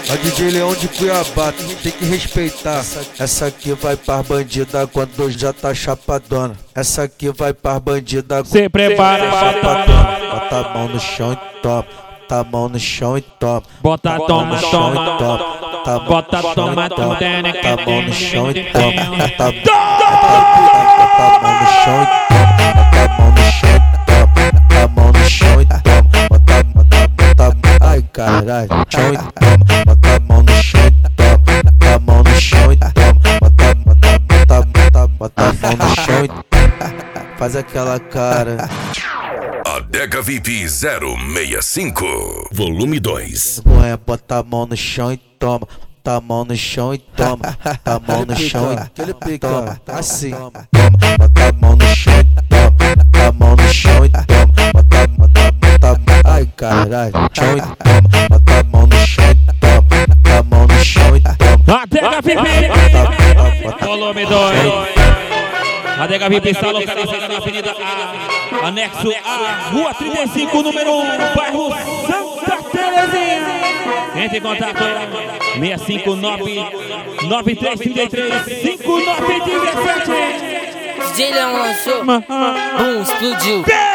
A DJ Leão de Cuiabá, tem que respeitar. Essa aqui vai pras bandida quando já tá chapadona. Essa aqui vai pras bandida se prepara, bota a mão no chão e toma. Bota a mão no chão e toma. Bota, toma, toma, toma. bota, toma, Bota a mão no chão e toma. Bota a mão no chão e toma. Bota a mão no chão e toma. Bota a mão. Ai caralho, chão e toma. Bota a mão no chão e toma. Bota a mão no chão e toma. Bota a mão no chão e toma. Faz aquela cara. Adega VIP 065, volume 2. Bota a mão no chão e toma. Bota a mão no chão e toma. Bota a mão no chão e toma. Assim. Bota a mão no chão e toma. Bota a mão no chão e toma. Bota. Ai caralho, chão e toma. Bota a mão no chão e toma. Bota a mão no chão e toma. Adega VIP, volume 2. Adega VIP está localizada na Avenida A, anexo A, Rua 35, número 1, bairro Santa Terezinha. Entre em contato 659 9333 5917. DJ Leão lançou, boom, explodiu.